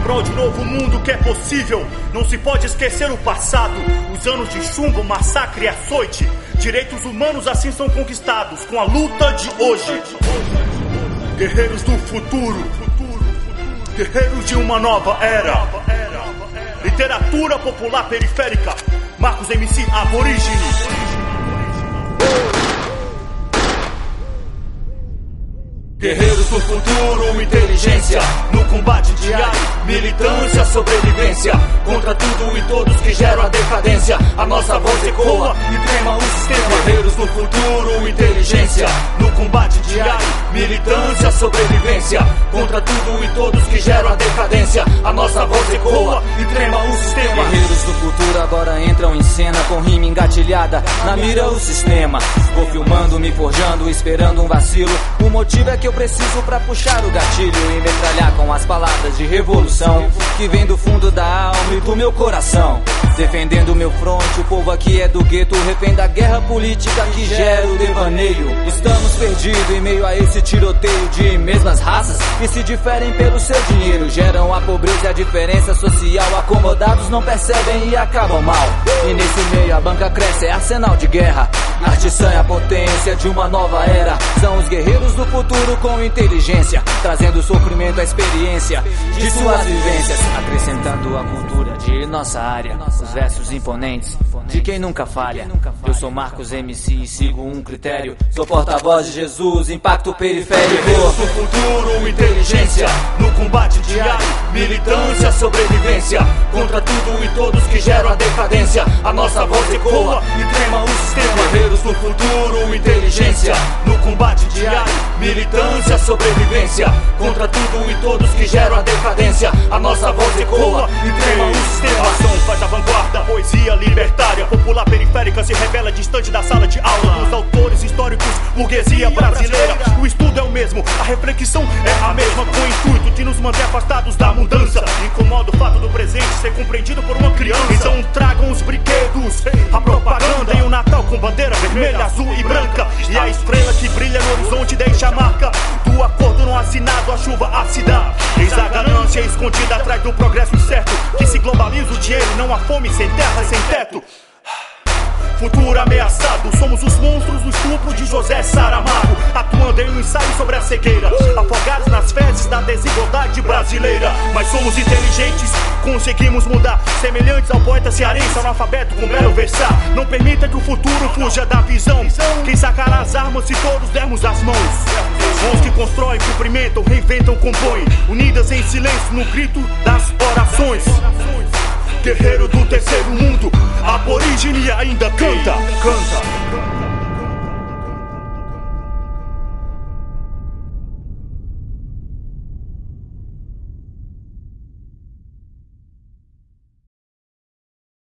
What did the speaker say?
prol de um novo mundo que é possível. Não se pode esquecer o passado, os anos de chumbo, massacre e açoite. Direitos humanos assim são conquistados com a luta de hoje. Guerreiros do futuro, guerreiros de uma nova era. Literatura popular periférica, Marcos MC Aborígene. Guerreiros do futuro, inteligência, no combate diário, militância, sobrevivência, contra tudo e todos que geram a decadência. A nossa voz ecoa e trema o sistema. Guerreiros do futuro, inteligência, no combate diário, militância, sobrevivência, contra tudo e todos que geram a decadência. A nossa voz ecoa e trema o sistema. Guerreiros do futuro agora entram em cena com rima engatilhada, na mira o sistema. Vou filmando, me forjando, esperando um vacilo. O motivo é que eu preciso pra puxar o gatilho e metralhar com as palavras de revolução que vem do fundo da alma e do meu coração. Defendendo meu fronte, o povo aqui é do gueto, refém da guerra política que gera o devaneio. Estamos perdidos em meio a esse tiroteio de mesmas raças que se diferem pelo seu dinheiro. Geram a pobreza e a diferença social, acomodados não percebem e acabam mal. E nesse meio a banca cresce, é arsenal de guerra. Arte sã é a potência de uma nova era. São os guerreiros do futuro com inteligência, trazendo sofrimento à experiência de suas vivências, acrescentando a cultura de nossa área. Os versos imponentes de quem nunca falha. Eu sou Marcos MC e sigo um critério. Sou porta-voz de Jesus, impacto periférico. Guerreiros do futuro, inteligência, no combate diário, militância, sobrevivência, contra tudo e todos que geram a decadência. A nossa voz ecoa e trema o sistema. Guerreiros do futuro, inteligência, no combate diário, militância, sobrevivência, contra tudo e todos que geram a decadência. A nossa voz ecoa e trema o sistema. Ação faz a vanguarda, poesia libertária, popular periférica se revela distante da sala de aula. Dos autores históricos, burguesia brasileira, o estudo é o mesmo, a reflexão é a mesma, com o intuito de nos manter afastados da mudança. Incomoda o fato do presente ser compreendido por uma criança. Então tragam os brinquedos, a propaganda e o Natal com bandeira vermelha, azul e branca, e a estrela que brilha no horizonte deixa a marca do acordo não assinado, a chuva a se dar. Eis a ganância escondida atrás do progresso incerto, que se globaliza o dinheiro, não há fome sem terra, sem teto. Futuro ameaçado, somos os monstros do estupro de José Saramago, atuando em um ensaio sobre a cegueira, afogados nas fezes da desigualdade brasileira. Mas somos inteligentes, conseguimos mudar, semelhantes ao poeta cearense, analfabeto com belo versar. Não permita que o futuro fuja da visão, quem sacará as armas se todos dermos as mãos? Mãos que constroem, cumprimentam, reinventam, compõem, unidas em silêncio no grito das orações. Guerreiro do terceiro mundo, aborígene ainda canta, canta.